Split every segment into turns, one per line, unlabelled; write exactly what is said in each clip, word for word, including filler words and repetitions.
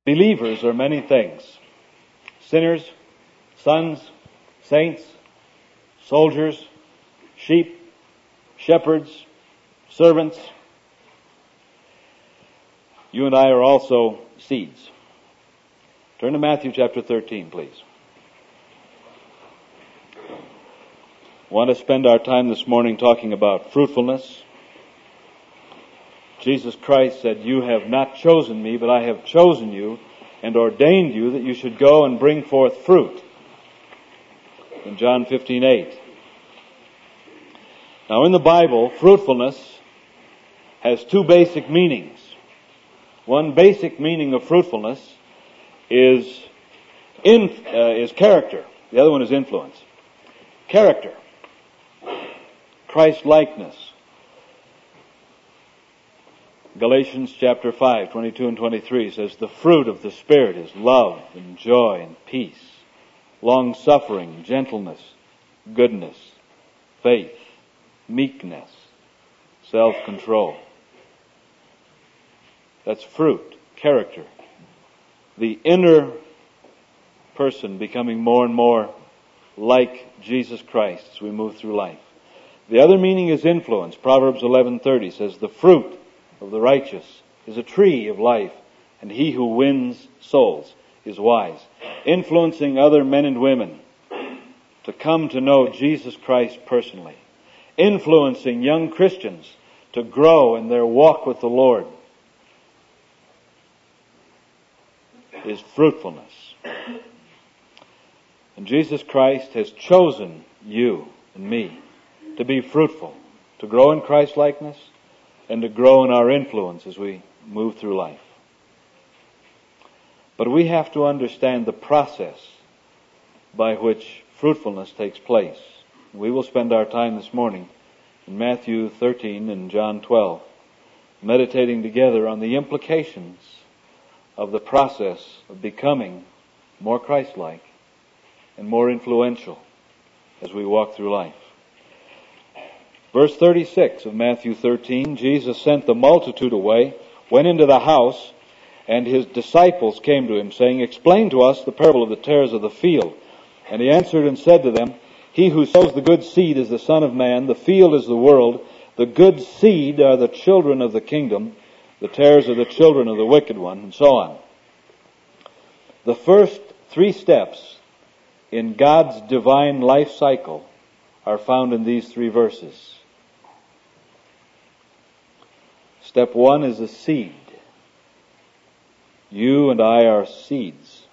Believers are many things. Sinners, sons, saints, soldiers, sheep, shepherds, servants. You and I are also seeds. Turn to Matthew chapter thirteen, please. I want to spend our time this morning talking about fruitfulness. Jesus Christ said, "You have not chosen me, but I have chosen you and ordained you that you should go and bring forth fruit." In John fifteen eight. Now in the Bible, fruitfulness has two basic meanings. One basic meaning of fruitfulness is in, uh, is character. The other one is influence. Character. Christ-likeness. Galatians chapter five, twenty-two and twenty-three says, "The fruit of the Spirit is love and joy and peace, long-suffering, gentleness, goodness, faith, meekness, self-control." That's fruit, character. The inner person becoming more and more like Jesus Christ as we move through life. The other meaning is influence. Proverbs eleven thirty says, "The fruit of the righteous is a tree of life, and he who wins souls is wise." Influencing other men and women to come to know Jesus Christ personally. Influencing young Christians to grow in their walk with the Lord is fruitfulness. And Jesus Christ has chosen you and me to be fruitful, to grow in Christ-likeness, and to grow in our influence as we move through life. But we have to understand the process by which fruitfulness takes place. We will spend our time this morning in Matthew thirteen and John twelve, meditating together on the implications of the process of becoming more Christ-like and more influential as we walk through life. Verse thirty-six of Matthew thirteen, Jesus sent the multitude away, went into the house, and his disciples came to him, saying, "Explain to us the parable of the tares of the field." And he answered and said to them, "He who sows the good seed is the Son of Man, the field is the world, the good seed are the children of the kingdom, the tares are the children of the wicked one," and so on. The first three steps in God's divine life cycle are found in these three verses. Step one is a seed. You and I are seeds.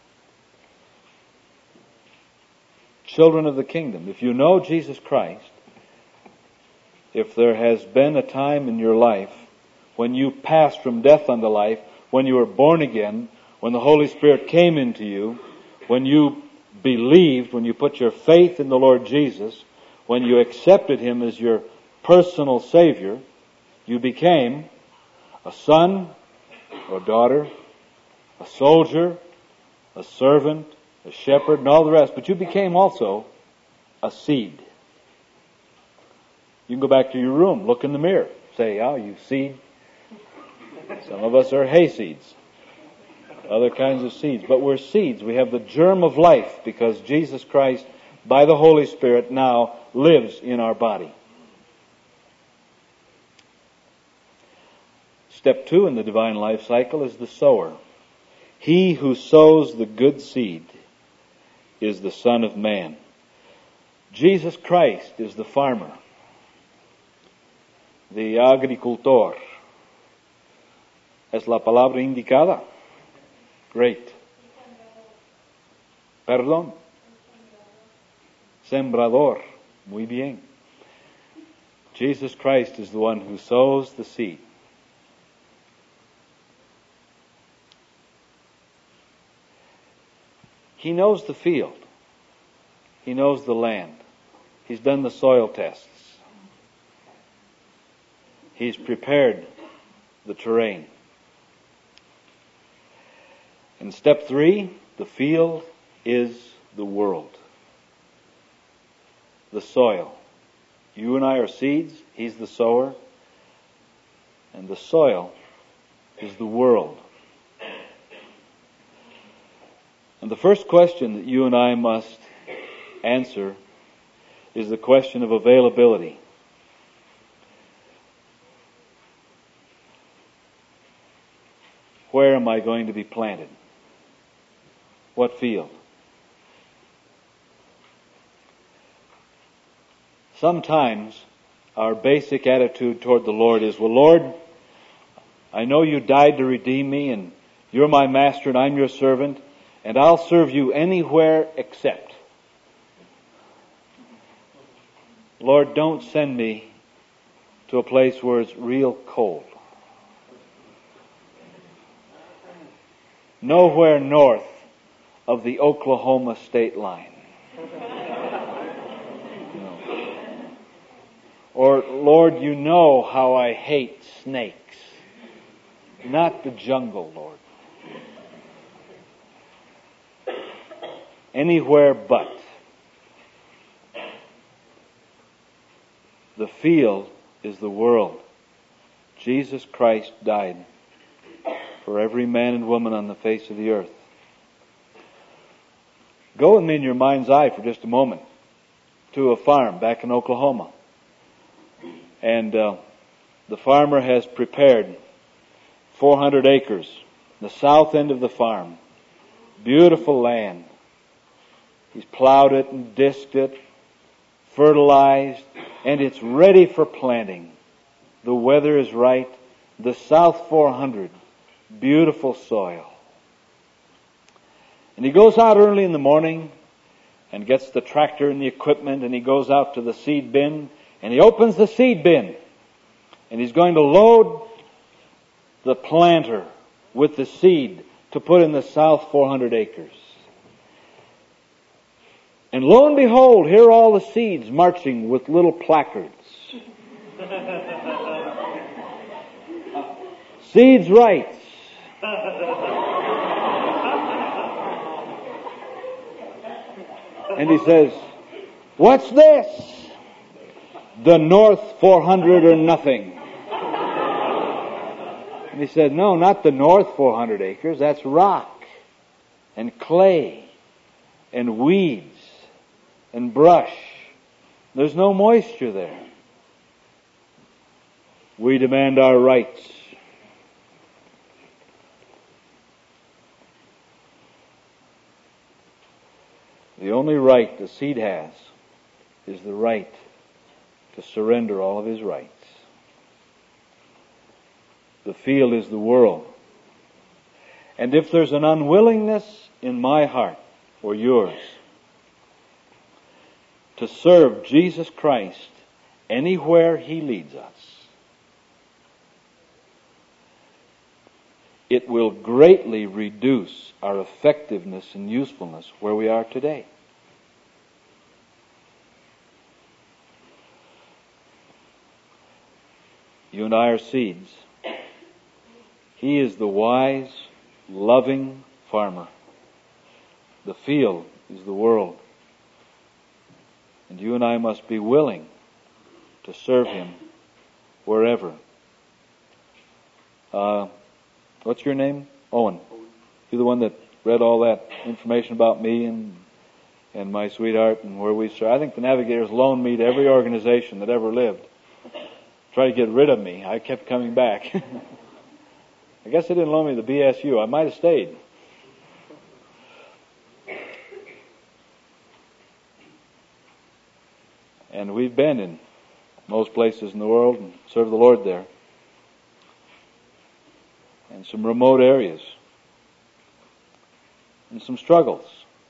Children of the kingdom. If you know Jesus Christ, if there has been a time in your life when you passed from death unto life, when you were born again, when the Holy Spirit came into you, when you believed, when you put your faith in the Lord Jesus, when you accepted Him as your personal Savior, you became a son or daughter, a soldier, a servant, a shepherd, and all the rest. But you became also a seed. You can go back to your room, look in the mirror, say, "Oh, you seed." Some of us are hayseeds, other kinds of seeds. But we're seeds. We have the germ of life because Jesus Christ, by the Holy Spirit, now lives in our body. Step two in the divine life cycle is the sower. He who sows the good seed is the Son of Man. Jesus Christ is the farmer, the agricultor. Es la palabra indicada. Great. Perdón. Sembrador. Muy bien. Jesus Christ is the one who sows the seed. He knows the field. He knows the land. He's done the soil tests. He's prepared the terrain. In step three, the field is the world. The soil. You and I are seeds. He's the sower. And the soil is the world. And the first question that you and I must answer is the question of availability. Where am I going to be planted? What field? Sometimes our basic attitude toward the Lord is, well, Lord, I know you died to redeem me, and you're my master and I'm your servant, and I'll serve you anywhere except. Lord, don't send me to a place where it's real cold. Nowhere north of the Oklahoma state line. No. Or, Lord, you know how I hate snakes. Not the jungle, Lord. Anywhere but. The field is the world. Jesus Christ died for every man and woman on the face of the earth. Go with me in your mind's eye for just a moment to a farm back in Oklahoma. And uh, the farmer has prepared four hundred acres, the south end of the farm. Beautiful land. He's plowed it and disked it, fertilized, and it's ready for planting. The weather is right. The south four hundred, beautiful soil. And he goes out early in the morning and gets the tractor and the equipment, and he goes out to the seed bin, and he opens the seed bin, and he's going to load the planter with the seed to put in the south four hundred acres. And lo and behold, here are all the seeds marching with little placards. Seeds rights. And he says, what's this? The north four hundred or nothing. And he said, no, not the north four hundred acres. That's rock and clay and weeds and brush. There's no moisture there. We demand our rights. The only right the seed has is the right to surrender all of his rights. The field is the world. And if there's an unwillingness in my heart or yours to serve Jesus Christ anywhere he leads us, it will greatly reduce our effectiveness and usefulness where we are today. You and I are seeds. He is the wise, loving farmer. The field is the world. And you and I must be willing to serve him wherever. Uh, what's your name? Owen. You're the one that read all that information about me and and my sweetheart and where we serve. I think the Navigators loaned me to every organization that ever lived. Try to get rid of me. I kept coming back. I guess they didn't loan me the B S U. I might have stayed. And we've been in most places in the world and served the Lord there. And some remote areas. And some struggles.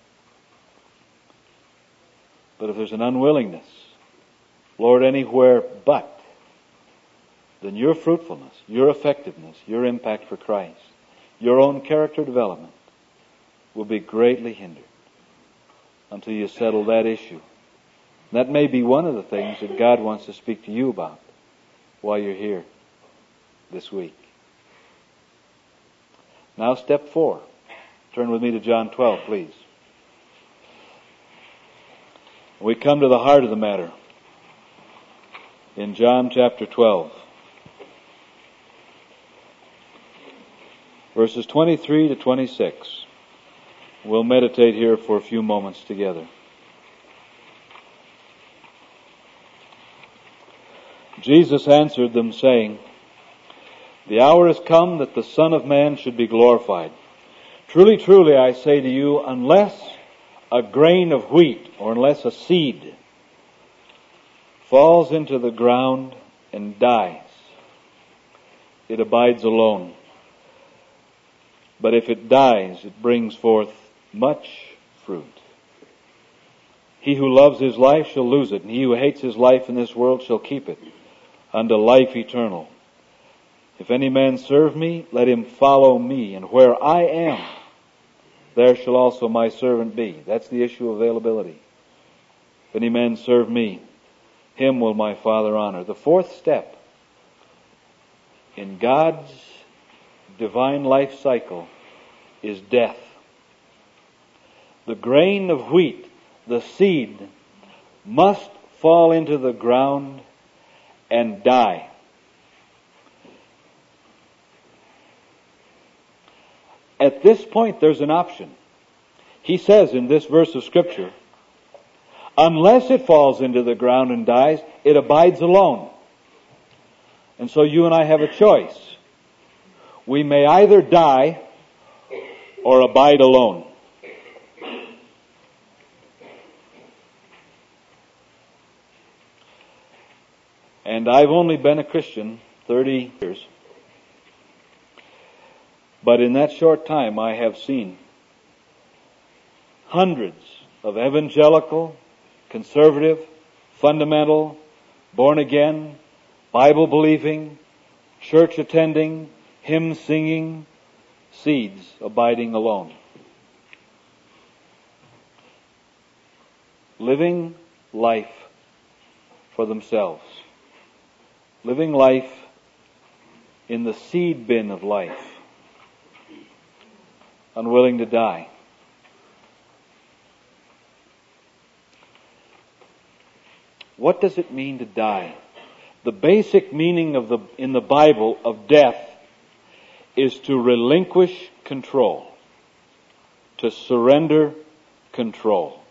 But if there's an unwillingness, Lord, anywhere but, then your fruitfulness, your effectiveness, your impact for Christ, your own character development will be greatly hindered until you settle that issue. That may be one of the things that God wants to speak to you about while you're here this week. Now step four. Turn with me to John twelve, please. We come to the heart of the matter in John chapter twelve. Verses twenty-three to twenty-six. We'll meditate here for a few moments together. Jesus answered them, saying, "The hour is come that the Son of Man should be glorified. Truly, truly, I say to you, unless a grain of wheat, or unless a seed, falls into the ground and dies, it abides alone. But if it dies, it brings forth much fruit. He who loves his life shall lose it, and he who hates his life in this world shall keep it unto life eternal. If any man serve me, let him follow me, and where I am, there shall also my servant be." That's the issue of availability. "If any man serve me, him will my Father honor." The fourth step in God's divine life cycle is death. The grain of wheat, the seed, must fall into the ground and die. At this point, there's an option. He says in this verse of Scripture, unless it falls into the ground and dies, it abides alone. And so you and I have a choice. We may either die or abide alone. And I've only been a Christian thirty years. But in that short time, I have seen hundreds of evangelical, conservative, fundamental, born-again, Bible-believing, church-attending, hymn-singing seeds abiding alone. Living life for themselves. Living life in the seed bin of life. Unwilling to die. What does it mean to die? The basic meaning of the in the Bible of death is to relinquish control, to surrender control.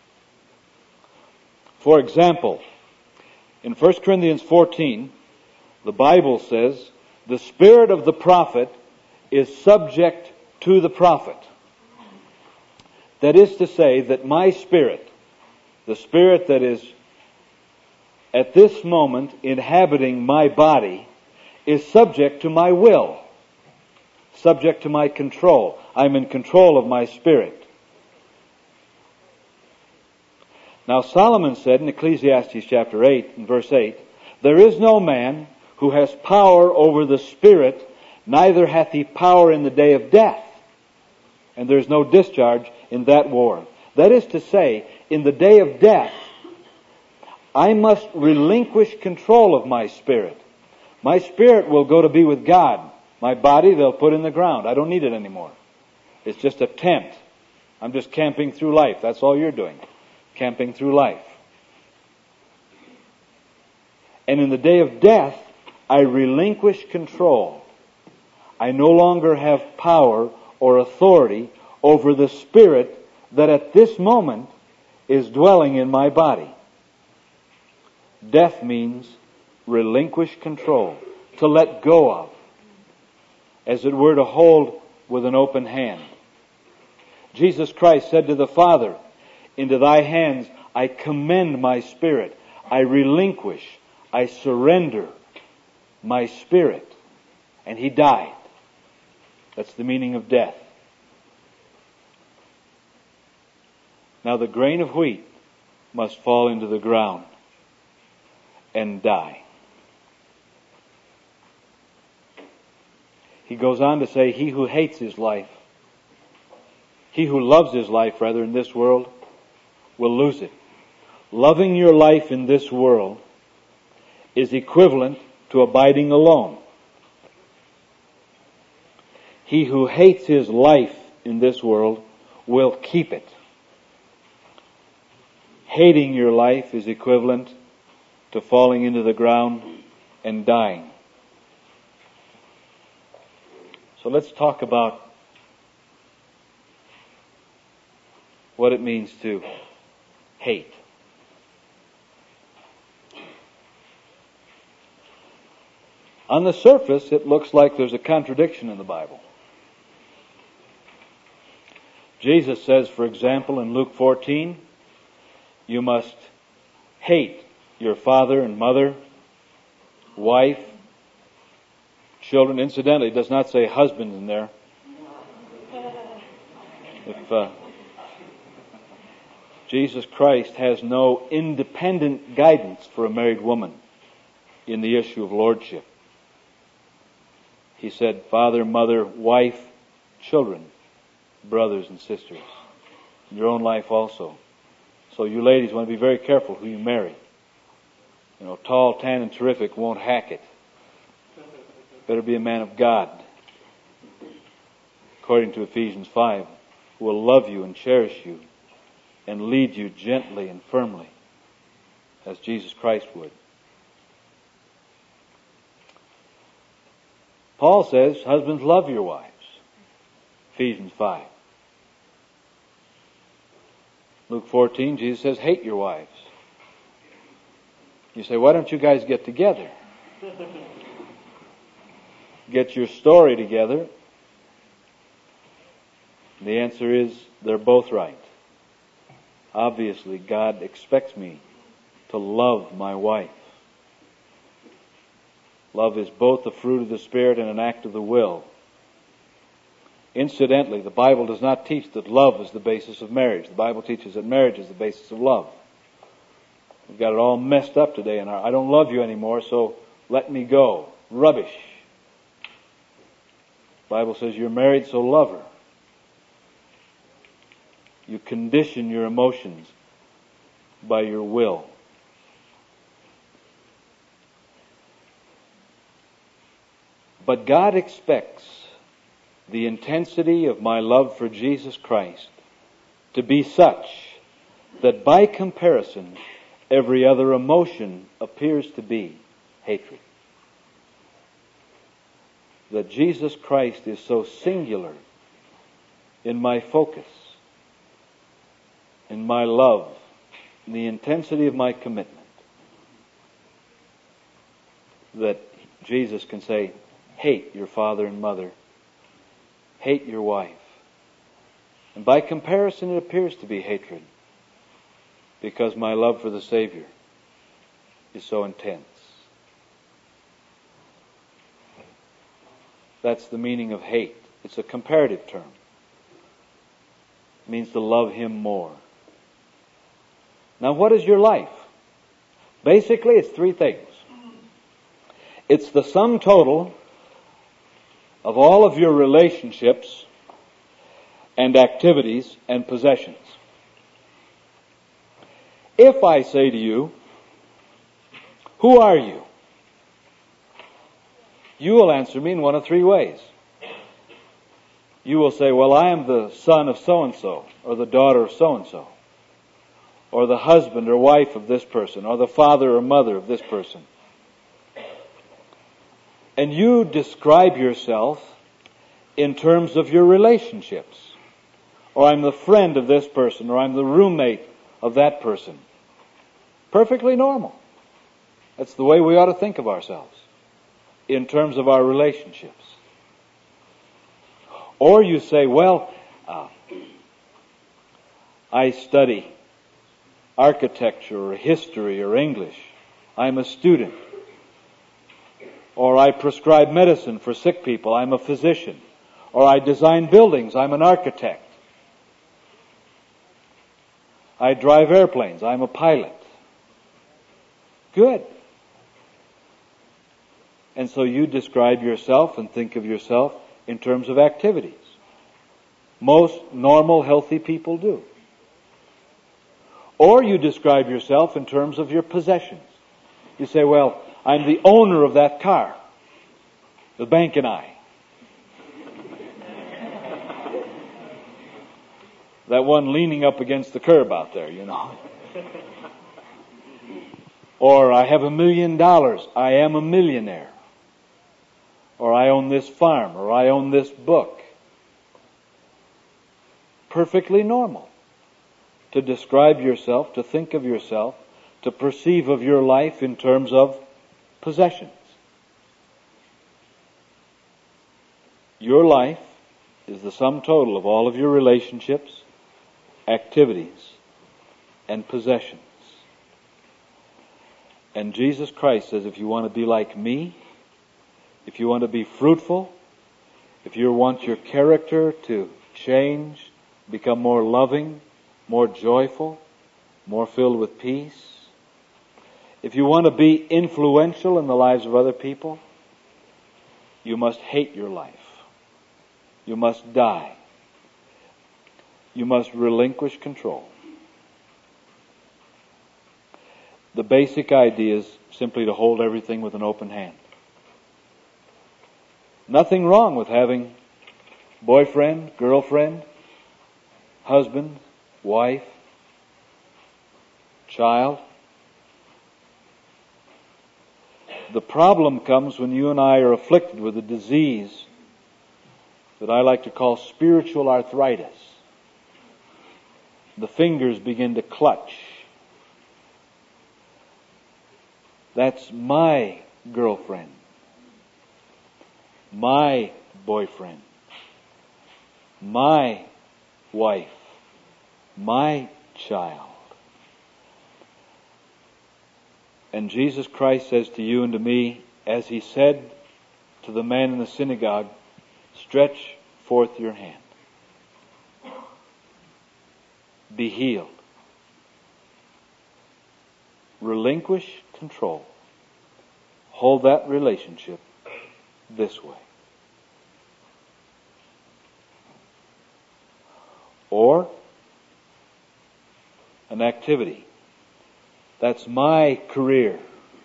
For example, in First Corinthians fourteen, the Bible says, "The spirit of the prophet is subject to the prophet." That is to say that my spirit, the spirit that is at this moment inhabiting my body, is subject to my will, subject to my control. I'm in control of my spirit. Now Solomon said in Ecclesiastes chapter eight and verse eight, "There is no man who has power over the spirit, neither hath he power in the day of death." And there is no discharge in that war. That is to say, in the day of death, I must relinquish control of my spirit. My spirit will go to be with God. My body they'll put in the ground. I don't need it anymore. It's just a tent. I'm just camping through life. That's all you're doing. Camping through life. And in the day of death, I relinquish control. I no longer have power or authority over the spirit that at this moment is dwelling in my body. Death means relinquish control, to let go of, as it were to hold with an open hand. Jesus Christ said to the Father, "Into thy hands I commend my spirit. I relinquish, I surrender my spirit." And he died. That's the meaning of death. Now the grain of wheat must fall into the ground and die. He goes on to say, "He who hates his life, he who loves his life, rather, in this world, will lose it." Loving your life in this world is equivalent to abiding alone. He who hates his life in this world will keep it. Hating your life is equivalent to falling into the ground and dying. So let's talk about what it means to hate. On the surface, it looks like there's a contradiction in the Bible. Jesus says, for example, in Luke fourteen, you must hate your father and mother, wife, children. Incidentally, it does not say husband in there. If uh, Jesus Christ has no independent guidance for a married woman in the issue of lordship. He said, father, mother, wife, children, brothers and sisters, in your own life also. So you ladies want to be very careful who you marry. You know, tall, tan, and terrific won't hack it. Better be a man of God. According to Ephesians five, who will love you and cherish you and lead you gently and firmly as Jesus Christ would. Paul says, husbands, love your wives. Ephesians five. Luke fourteen, Jesus says, hate your wives. You say, why don't you guys get together? Get your story together. The answer is, they're both right. Obviously, God expects me to love my wife. Love is both the fruit of the Spirit and an act of the will. Incidentally, the Bible does not teach that love is the basis of marriage. The Bible teaches that marriage is the basis of love. We've got it all messed up today in our, I don't love you anymore, so let me go. Rubbish. The Bible says you're married, so love her. You condition your emotions by your will. But God expects the intensity of my love for Jesus Christ to be such that by comparison, every other emotion appears to be hatred. That Jesus Christ is so singular in my focus, in my love, in the intensity of my commitment, that Jesus can say, hate your father and mother. Hate your wife. And by comparison, it appears to be hatred, because my love for the Savior is so intense. That's the meaning of hate. It's a comparative term. It means to love Him more. Now, what is your life? Basically, it's three things. It's the sum total of all of your relationships and activities and possessions. If I say to you, who are you? You will answer me in one of three ways. You will say, well, I am the son of so-and-so, or the daughter of so-and-so, or the husband or wife of this person, or the father or mother of this person. And you describe yourself in terms of your relationships. Or I'm the friend of this person, or I'm the roommate of that person. Perfectly normal. That's the way we ought to think of ourselves, in terms of our relationships. Or you say, well, uh, I study architecture or history or English. I'm a student. Or I prescribe medicine for sick people. I'm a physician. Or I design buildings. I'm an architect. I drive airplanes. I'm a pilot. Good. And so you describe yourself and think of yourself in terms of activities. Most normal, healthy people do. Or you describe yourself in terms of your possessions. You say, well, I'm the owner of that car. The bank and I. That one leaning up against the curb out there, you know. Or I have a million dollars. I am a millionaire. Or I own this farm. Or I own this book. Perfectly normal. to describe yourself, to think of yourself, to perceive of your life in terms of possessions. Your life is the sum total of all of your relationships, activities, and possessions. And Jesus Christ says, if you want to be like me, if you want to be fruitful, if you want your character to change, become more loving, more joyful, more filled with peace, if you want to be influential in the lives of other people, you must hate your life. You must die. You must relinquish control. The basic idea is simply to hold everything with an open hand. Nothing wrong with having boyfriend, girlfriend, husband, wife, child. The problem comes when you and I are afflicted with a disease that I like to call spiritual arthritis. The fingers begin to clutch. That's my girlfriend, my boyfriend, my wife, my child. And Jesus Christ says to you and to me, as He said to the man in the synagogue, stretch forth your hand. Be healed. Relinquish control. Hold that relationship this way. Or an activity. That's my career.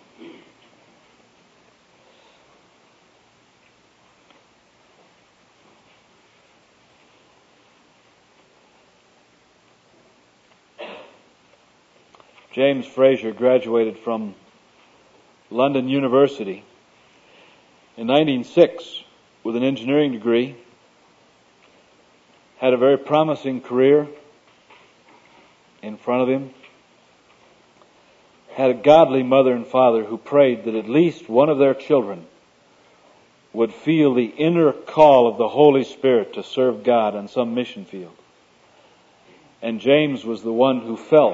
James Fraser graduated from London University in nineteen oh six with an engineering degree, had a very promising career in front of him, had a godly mother and father who prayed that at least one of their children would feel the inner call of the Holy Spirit to serve God on some mission field. And James was the one who felt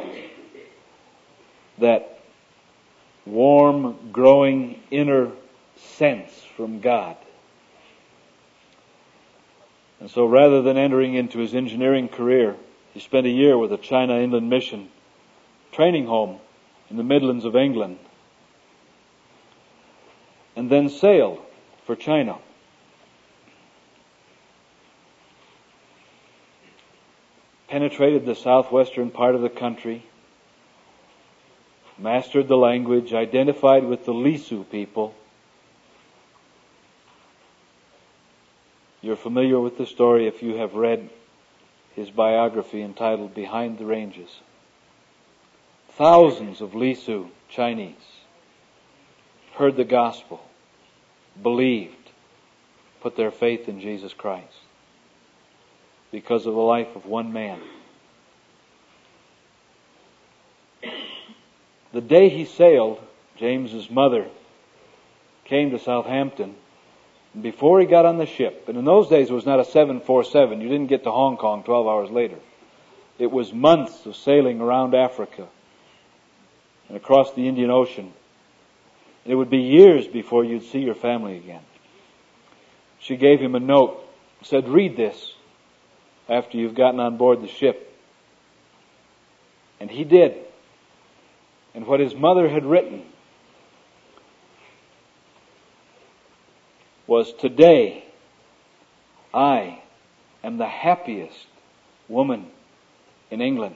that warm, growing inner sense from God. And so rather than entering into his engineering career, he spent a year with the China Inland Mission training home in the Midlands of England, and then sailed for China. Penetrated the southwestern part of the country, mastered the language, identified with the Lisu people. You're familiar with the story if you have read his biography entitled Behind the Ranges. Thousands of Lisu Chinese heard the gospel, believed, put their faith in Jesus Christ because of the life of one man. The day he sailed, James's mother came to Southampton. And before he got on the ship, and in those days it was not a seven forty-seven, you didn't get to Hong Kong twelve hours later. It was months of sailing around Africa and across the Indian Ocean. And it would be years before you'd see your family again. She gave him a note, said, read this after you've gotten on board the ship. And he did. And what his mother had written was, today I am the happiest woman in England.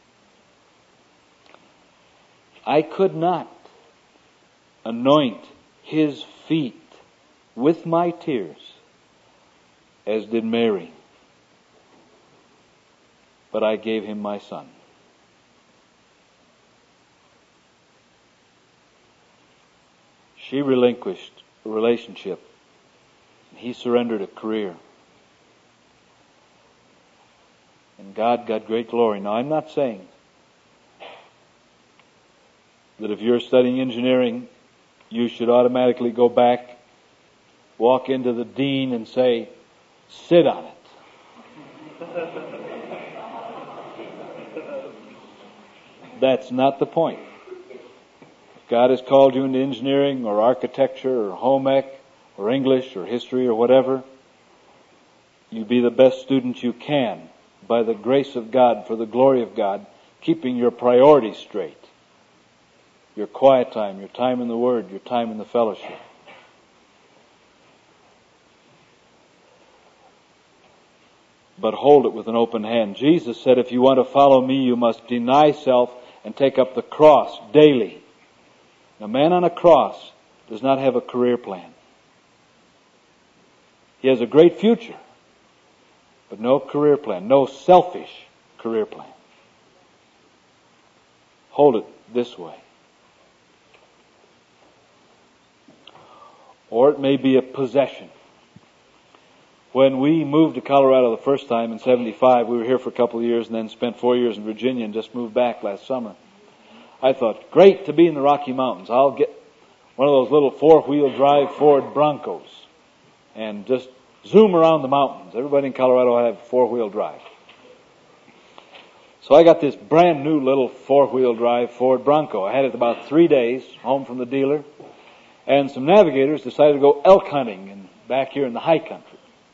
I could not anoint his feet with my tears as did Mary, but I gave him my son. She relinquished a relationship. He surrendered a career. And God got great glory. Now, I'm not saying that if you're studying engineering, you should automatically go back, walk into the dean and say, sit on it. That's not the point. If God has called you into engineering or architecture or home ec or English or history or whatever, you be the best student you can by the grace of God, for the glory of God, keeping your priorities straight. Your quiet time, your time in the Word, your time in the fellowship. But hold it with an open hand. Jesus said, if you want to follow me, you must deny self and take up the cross daily. A man on a cross does not have a career plan. He has a great future, but no career plan, no selfish career plan. Hold it this way. Or it may be a possession. When we moved to Colorado the first time in seventy-five, we were here for a couple of years and then spent four years in Virginia and just moved back last summer. I thought, great to be in the Rocky Mountains. I'll get one of those little four-wheel drive Ford Broncos and just zoom around the mountains. Everybody in Colorado have four-wheel drive. So I got this brand new little four-wheel drive Ford Bronco. I had it about three days, home from the dealer. And some navigators decided to go elk hunting in, back here in the high country.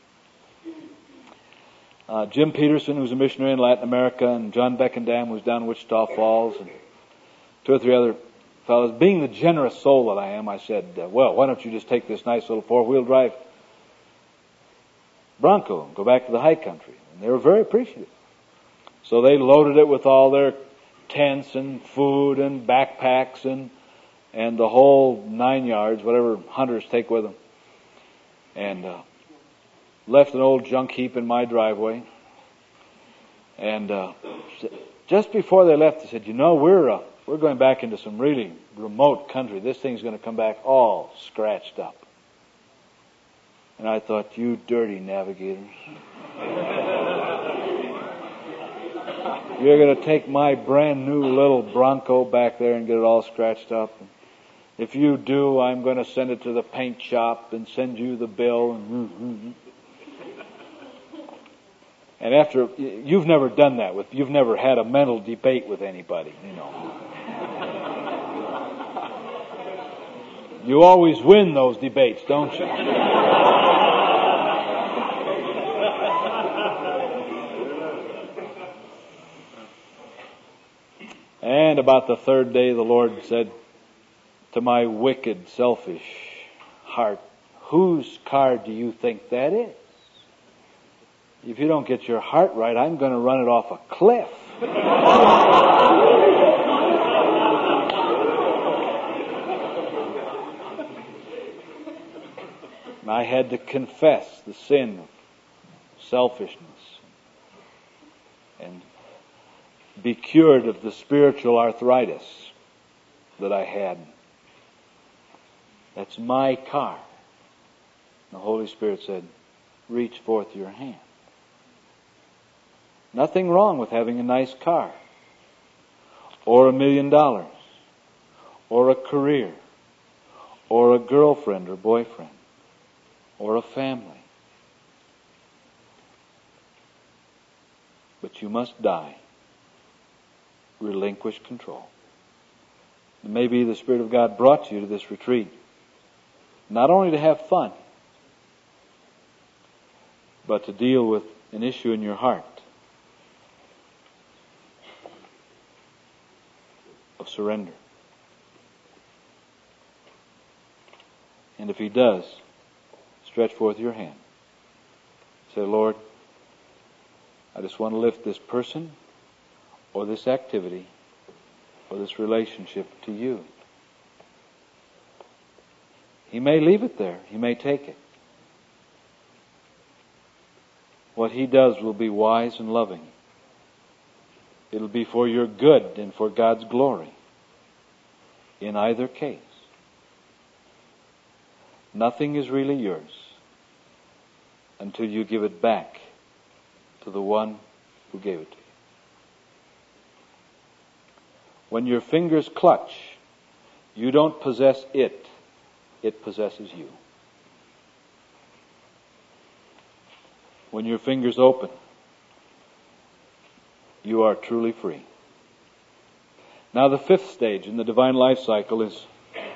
Uh, Jim Peterson, who's a missionary in Latin America, and John Beckendam, who's down in Wichita Falls, and two or three other fellows. Being the generous soul that I am, I said, uh, well, why don't you just take this nice little four-wheel drive Bronco and go back to the high country? And they were very appreciative. So they loaded it with all their tents and food and backpacks and and the whole nine yards, whatever hunters take with them. And uh, left an old junk heap in my driveway. And uh, just before they left, they said, you know, we're uh, we're going back into some really remote country. This thing's going to come back all scratched up. And I thought, you dirty navigators. You're going to take my brand new little Bronco back there and get it all scratched up. If you do, I'm going to send it to the paint shop and send you the bill. And after, you've never done that with, you've never had a mental debate with anybody, you know. You always win those debates, don't you? And about the third day, the Lord said to my wicked, selfish heart, whose car do you think that is? If you don't get your heart right, I'm going to run it off a cliff. And I had to confess the sin of selfishness and be cured of the spiritual arthritis that I had. That's my car. The Holy Spirit said, reach forth your hand. Nothing wrong with having a nice car, or a million dollars, or a career, or a girlfriend or boyfriend, or a family. But you must die. Relinquish control. Maybe the Spirit of God brought you to this retreat not only to have fun, but to deal with an issue in your heart of surrender. And if He does, stretch forth your hand. Say, Lord, I just want to lift this person or this activity or this relationship to you. He may leave it there. He may take it. What He does will be wise and loving. It'll be for your good and for God's glory. In either case, nothing is really yours until you give it back to the one who gave it to you. When your fingers clutch You don't possess it. It possesses you. When your fingers open, you are truly free. Now the fifth stage in the divine life cycle is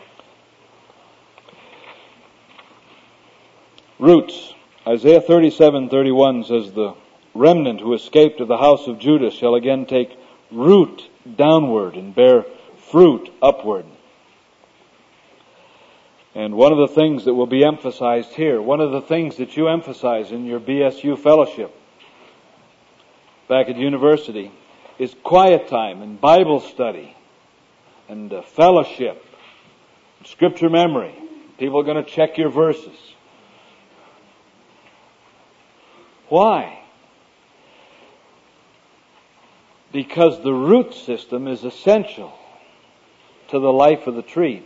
roots. Isaiah thirty-seven thirty-one says, the remnant who escaped of the house of Judah shall again take root downward and bear fruit upward. And one of the things that will be emphasized here, one of the things that you emphasize in your B S U fellowship back at university, is quiet time and Bible study and uh, fellowship, and scripture memory. People are going to check your verses. Why? Because the root system is essential to the life of the tree.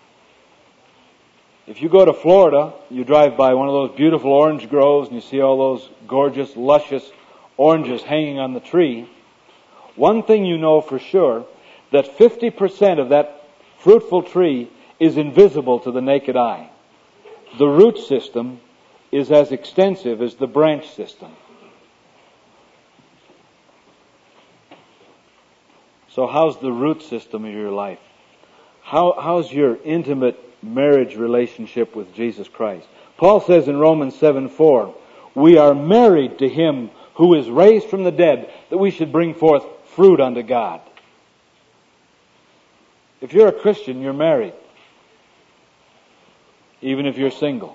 If you go to Florida, you drive by one of those beautiful orange groves and you see all those gorgeous, luscious oranges hanging on the tree. One thing you know for sure, that fifty percent of that fruitful tree is invisible to the naked eye. The root system is as extensive as the branch system. So how's the root system of your life? How, how's your intimate marriage relationship with Jesus Christ? Paul says in Romans seven four, we are married to Him who is raised from the dead, that we should bring forth fruit unto God. If you're a Christian, you're married. Even if you're single.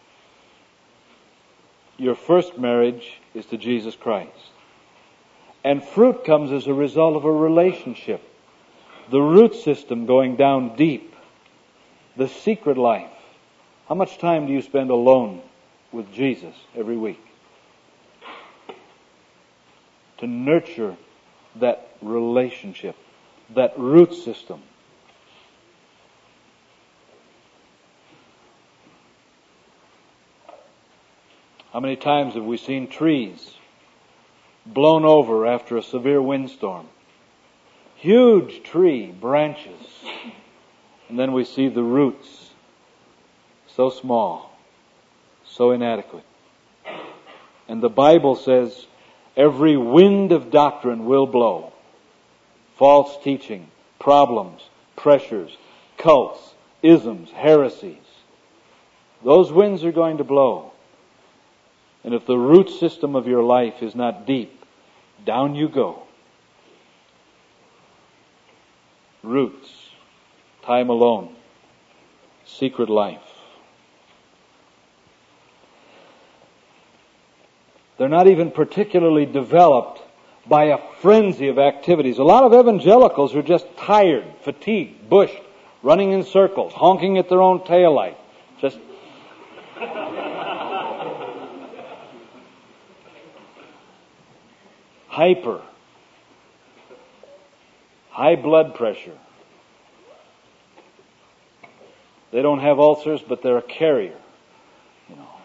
Your first marriage is to Jesus Christ. And fruit comes as a result of a relationship. The root system going down deep. The secret life. How much time do you spend alone with Jesus every week? To nurture that relationship, that root system. How many times have we seen trees blown over after a severe windstorm? Huge tree branches. And then we see the roots so small, so inadequate. And the Bible says every wind of doctrine will blow. False teaching, problems, pressures, cults, isms, heresies. Those winds are going to blow. And if the root system of your life is not deep, down you go. Roots, time alone, secret life. They're not even particularly developed by a frenzy of activities. A lot of evangelicals are just tired, fatigued, bushed, running in circles, honking at their own taillight. Just hyper, high blood pressure. They don't have ulcers, but they're a carrier, you know.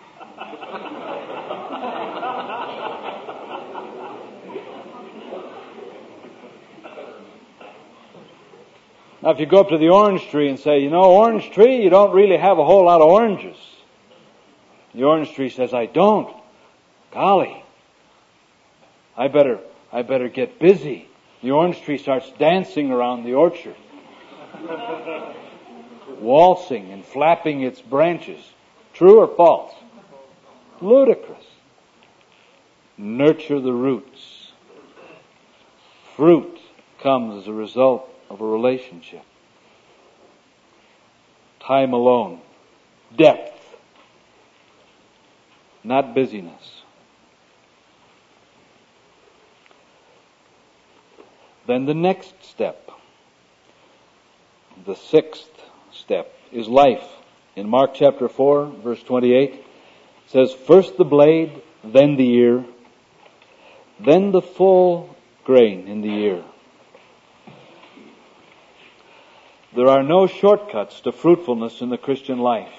Now, if you go up to the orange tree and say, you know, orange tree, you don't really have a whole lot of oranges. The orange tree says, I don't. Golly. I better, I better get busy. The orange tree starts dancing around the orchard. Waltzing and flapping its branches. True or false? Ludicrous. Nurture the roots. Fruit comes as a result of a relationship. Time alone. Depth. Not busyness. Then the next step, the sixth step, is life. In Mark chapter four, verse twenty-eight, it says, first the blade, then the ear, then the full grain in the ear. There are no shortcuts to fruitfulness in the Christian life.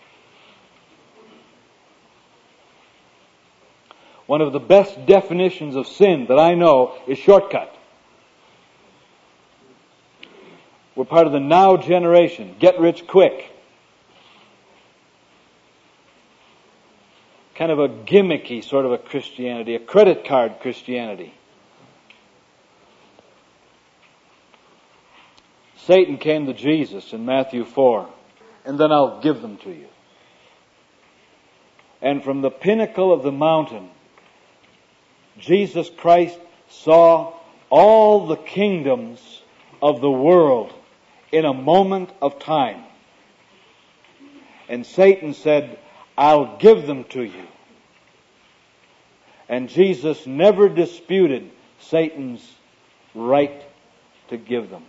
One of the best definitions of sin that I know is shortcut. We're part of the now generation. Get rich quick. Kind of a gimmicky sort of a Christianity, a credit card Christianity. Satan came to Jesus in Matthew four, and then I'll give them to you. And from the pinnacle of the mountain, Jesus Christ saw all the kingdoms of the world in a moment of time. And Satan said, I'll give them to you. And Jesus never disputed Satan's right to give them.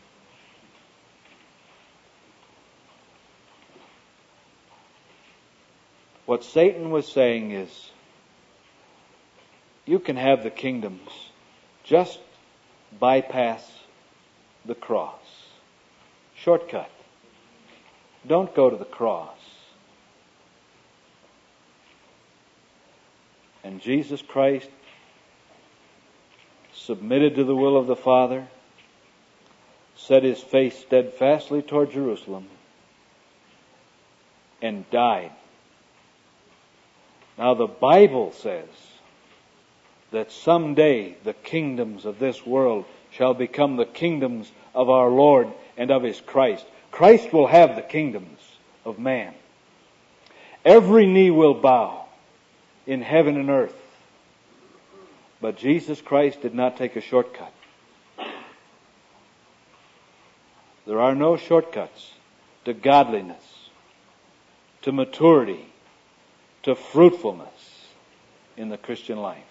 What Satan was saying is, you can have the kingdoms, just bypass the cross. Shortcut. Don't go to the cross. And Jesus Christ submitted to the will of the Father, set his face steadfastly toward Jerusalem, and died. Now the Bible says that someday the kingdoms of this world shall become the kingdoms of our Lord and of his Christ. Christ will have the kingdoms of man. Every knee will bow in heaven and earth. But Jesus Christ did not take a shortcut. There are no shortcuts to godliness, to maturity, to fruitfulness in the Christian life.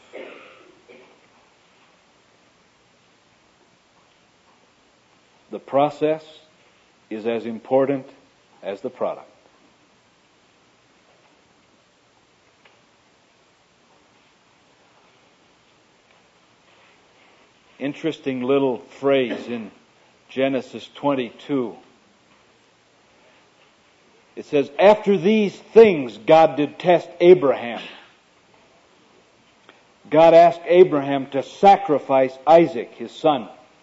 The process is as important as the product. Interesting little phrase in Genesis twenty-two. It says, after these things God did test Abraham. God asked Abraham to sacrifice Isaac, his son.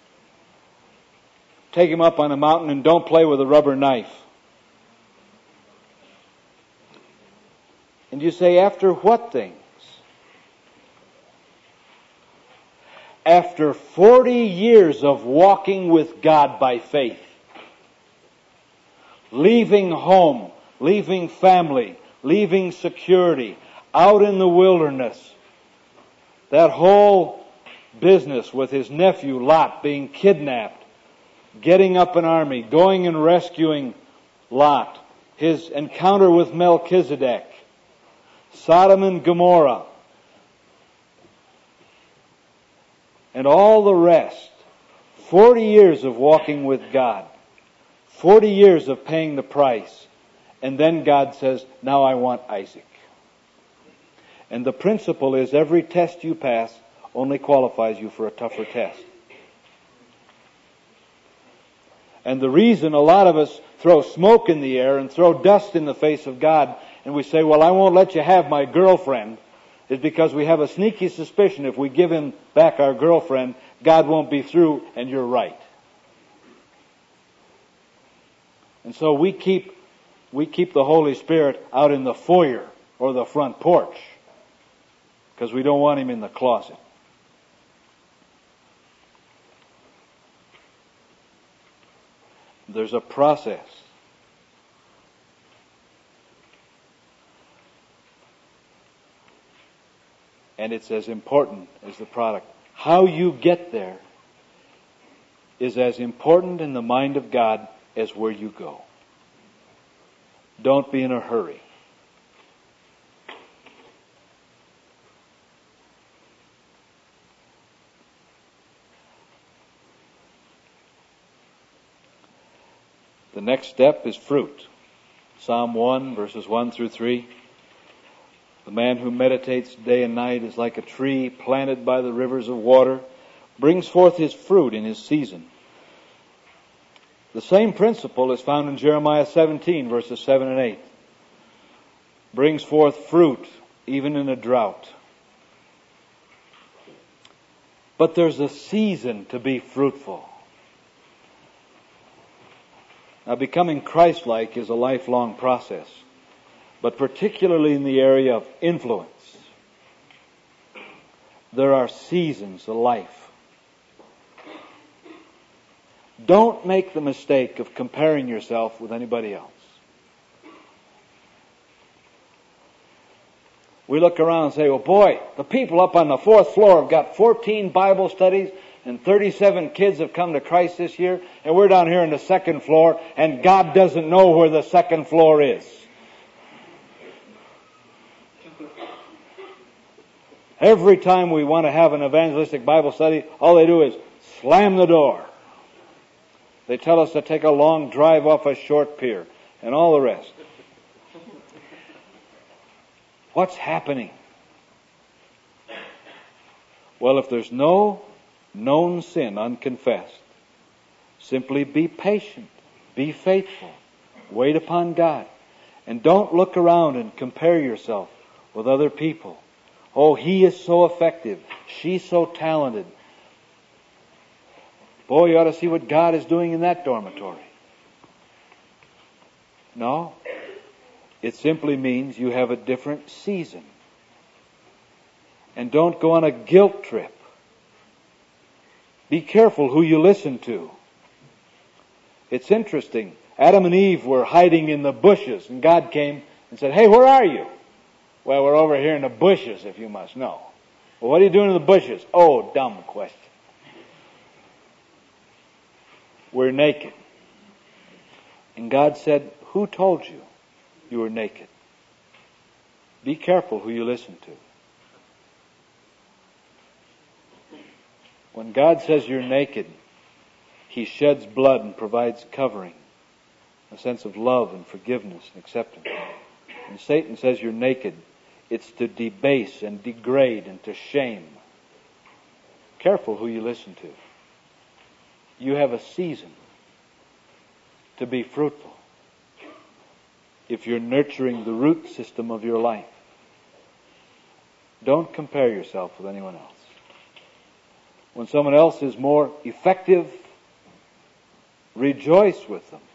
Take him up on a mountain and don't play with a rubber knife. And you say, after what things? After forty years of walking with God by faith, leaving home, leaving family, leaving security, out in the wilderness, that whole business with his nephew Lot being kidnapped, getting up an army, going and rescuing Lot, his encounter with Melchizedek, Sodom and Gomorrah, and all the rest. Forty years of walking with God. Forty years of paying the price. And then God says, now I want Isaac. And the principle is every test you pass only qualifies you for a tougher test. And the reason a lot of us throw smoke in the air and throw dust in the face of God and we say, well, I won't let you have my girlfriend, is because we have a sneaky suspicion if we give him back our girlfriend, God won't be through, and you're right. And so we keep we keep the Holy Spirit out in the foyer or the front porch because we don't want him in the closet. There's a process. And it's as important as the product. How you get there is as important in the mind of God as where you go. Don't be in a hurry. The next step is fruit. Psalm one, verses one through three. The man who meditates day and night is like a tree planted by the rivers of water, brings forth his fruit in his season. The same principle is found in Jeremiah seventeen, verses seven and eight. Brings forth fruit even in a drought. But there's a season to be fruitful. Now, becoming Christ-like is a lifelong process, but particularly in the area of influence, there are seasons of life. Don't make the mistake of comparing yourself with anybody else. We look around and say, well, boy, the people up on the fourth floor have got fourteen Bible studies and thirty-seven kids have come to Christ this year, and we're down here on the second floor, and God doesn't know where the second floor is. Every time we want to have an evangelistic Bible study, all they do is slam the door. They tell us to take a long drive off a short pier, and all the rest. What's happening? Well, if there's no known sin unconfessed, simply be patient, be faithful, wait upon God, and don't look around and compare yourself with other people. Oh, he is so effective, she's so talented. Boy, you ought to see what God is doing in that dormitory. No. It simply means you have a different season. And don't go on a guilt trip. Be careful who you listen to. It's interesting. Adam and Eve were hiding in the bushes, and God came and said, hey, where are you? Well, we're over here in the bushes, if you must know. Well, what are you doing in the bushes? Oh, dumb question. We're naked. And God said, who told you you were naked? Be careful who you listen to. When God says you're naked, He sheds blood and provides covering, a sense of love and forgiveness and acceptance. When Satan says you're naked, it's to debase and degrade and to shame. Careful who you listen to. You have a season to be fruitful if you're nurturing the root system of your life. Don't compare yourself with anyone else. When someone else is more effective, rejoice with them.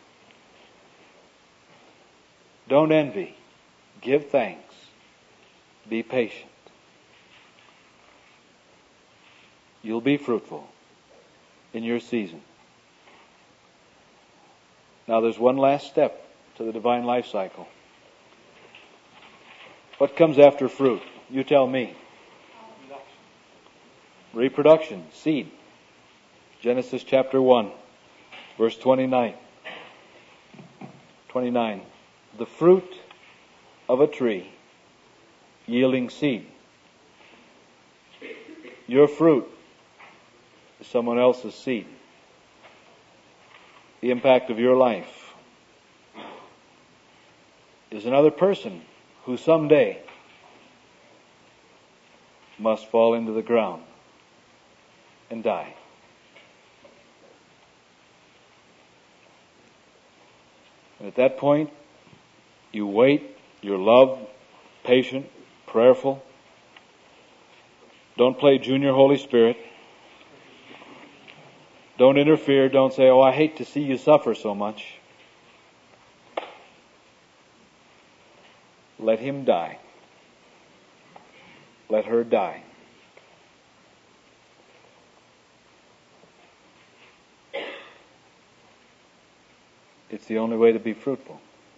Don't envy. Give thanks. Be patient. You'll be fruitful in your season. Now there's one last step to the divine life cycle. What comes after fruit? You tell me. Reproduction, seed. Genesis chapter one, verse twenty-nine. twenty-nine. The fruit of a tree yielding seed. Your fruit is someone else's seed. The impact of your life is another person who someday must fall into the ground and die. And at that point, you wait, you're loved, patient, prayerful. Don't play junior Holy Spirit. Don't interfere. Don't say, oh, I hate to see you suffer so much. Let him die. Let her die. It's the only way to be fruitful.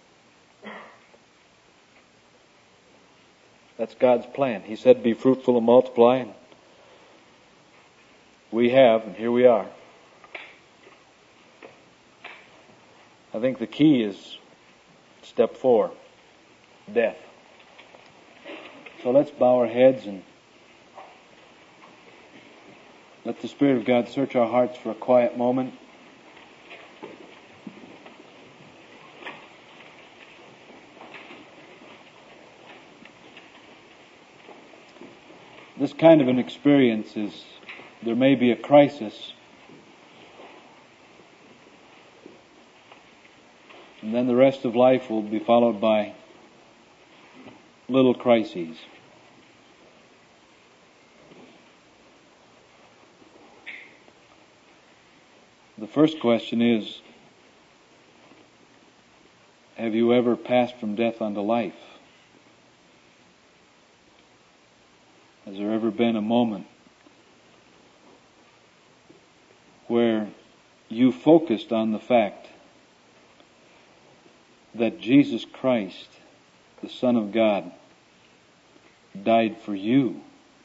That's God's plan. He said, be fruitful and multiply. And we have, and here we are. I think the key is step four, death. So let's bow our heads and let the Spirit of God search our hearts for a quiet moment. This kind of an experience is, there may be a crisis, and then the rest of life will be followed by little crises. The first question is, Have you ever passed from death unto life? Has there ever been a moment where you focused on the fact that Jesus Christ, the Son of God, died for you?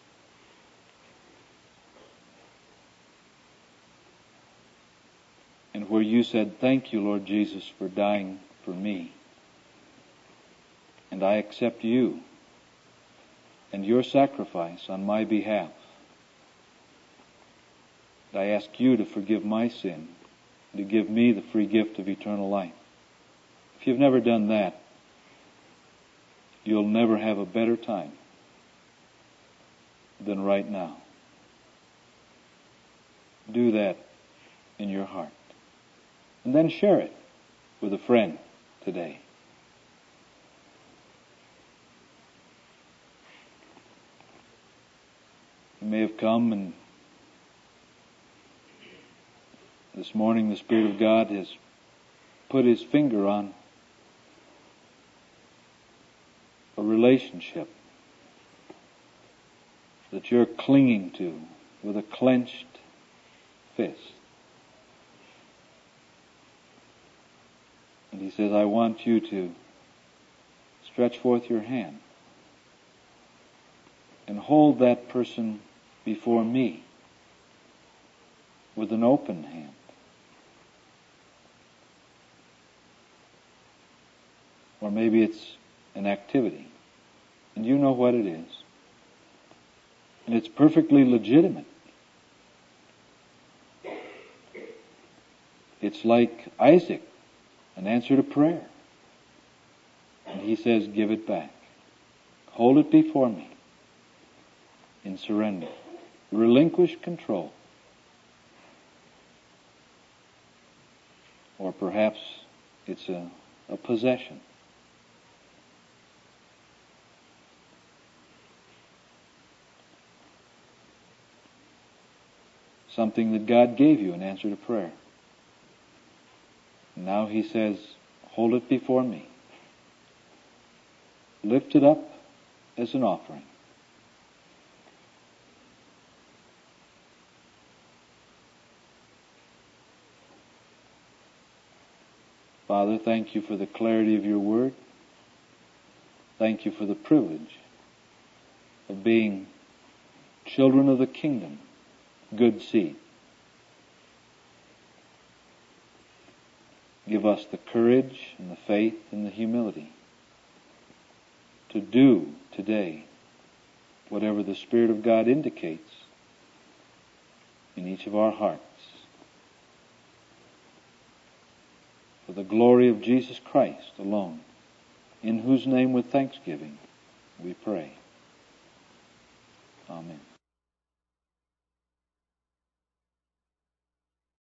And where you said, "Thank you, Lord Jesus, for dying for me. And I accept you and your sacrifice on my behalf. I ask you to forgive my sin and to give me the free gift of eternal life." If you've never done that, you'll never have a better time than right now. Do that in your heart. And then share it with a friend today. You may have come, and this morning the Spirit of God has put His finger on a relationship that you're clinging to with a clenched fist. And He says, "I want you to stretch forth your hand and hold that person before me with an open hand." Or maybe it's an activity, and you know what it is. And it's perfectly legitimate. It's like Isaac, an answer to prayer. And he says, "Give it back. Hold it before me in surrender. Relinquish control." Or perhaps it's a, a possession. Something that God gave you in answer to prayer. Now He says, "Hold it before me. Lift it up as an offering." Father, thank you for the clarity of your word. Thank you for the privilege of being children of the kingdom, good seed. Give us the courage and the faith and the humility to do today whatever the Spirit of God indicates in each of our hearts. For the glory of Jesus Christ alone, in whose name with thanksgiving we pray. Amen.